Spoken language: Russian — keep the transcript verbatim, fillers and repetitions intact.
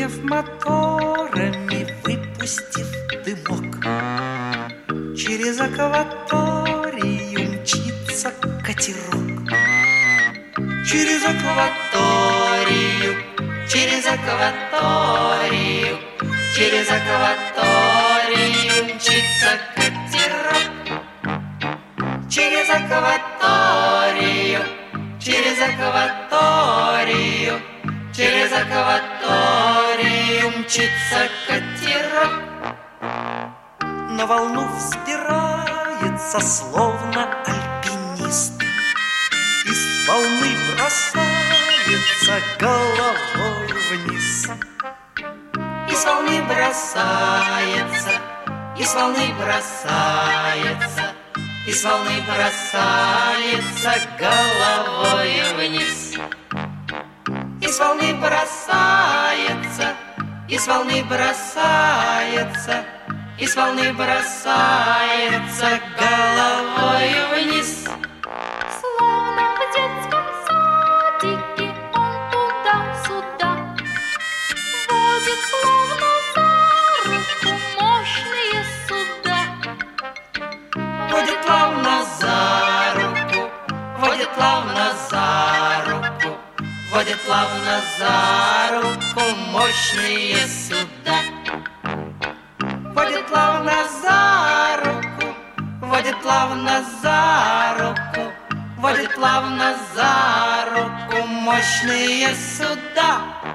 Загудев моторами, выпустив дымок, через акваторию мчится катерок. Через акваторию, через акваторию, через акваторию мчится катерок. Через акваторию, через акваторию, через акваторию мчится катерок. На волну взбирается, словно альпинист, и с волны бросается головой вниз. И с волны бросается, и с волны бросается, и с волны бросается головой вниз. И с волны бросается, и с волны бросается, и с волны бросается головой вниз. Словно в детском садике он туда-сюда водит словно за руку мощные суда. Водит плавно за руку, водит плавно за руку, водит плавно за руку мощные суда. Водит плавно за руку, водит плавно за руку, водит плавно за руку мощные суда.